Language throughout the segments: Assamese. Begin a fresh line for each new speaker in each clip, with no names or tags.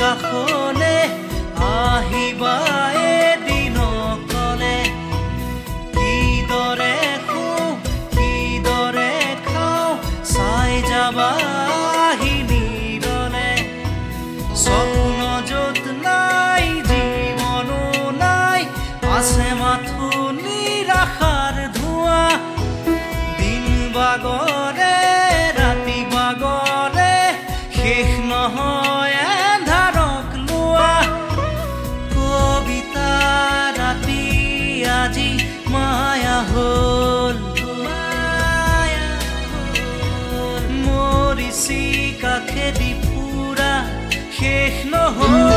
কাষলে আহিবা এদিন অকলে কিদৰে শুওঁ কিদৰে খাওঁ চাই যাবা নিৰলে স্বপ্ন য'ত নাই জীৱনো নাই আছে মাথো নিৰাশাৰ ধোঁৱা দিন বাগৰে ৰাতি বাগৰে শেষ নহয় এন্ধাৰক লোৱা কবিতা ৰাতি আজি মায়া হ'ল মৰিছি কাষেদি ফুৰা শেষ নহ'ল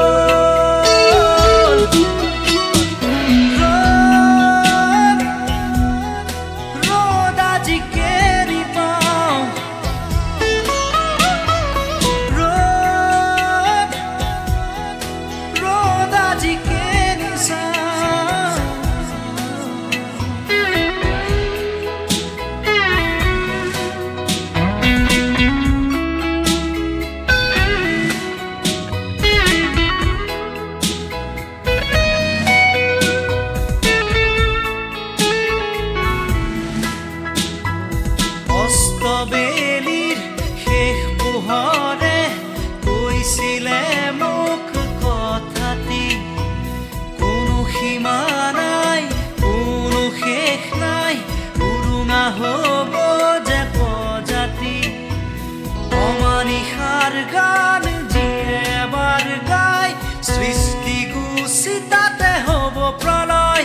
বেলিৰ শেষ পোহৰে কৈছিলে মোক কথাটি কোনো সীমা নাই কোনো শেষ নাই উৰুঙা হ'ব যে প্ৰজাতি অমানিশাৰ গান যিয়ে এবাৰ গাই সৃষ্টি গুচি তাতে হ'ব প্ৰলয়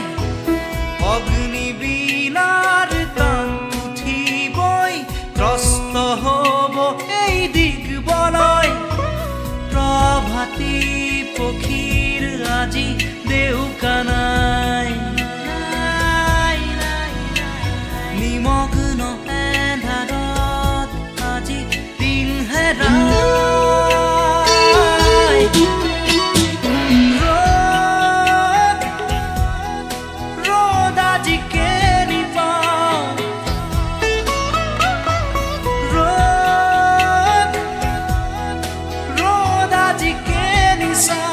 অগ্নিবীণাৰ টান ত্ৰস্ত হ'ব এই দিগবলয় প্ৰভাতী পক্ষীৰ আজি দেউকা নাই নিমগ্ন এন্ধাৰত আজি দিন হেৰাই ৰ'দ আজি কেনি পাওঁ rod আজি কেনি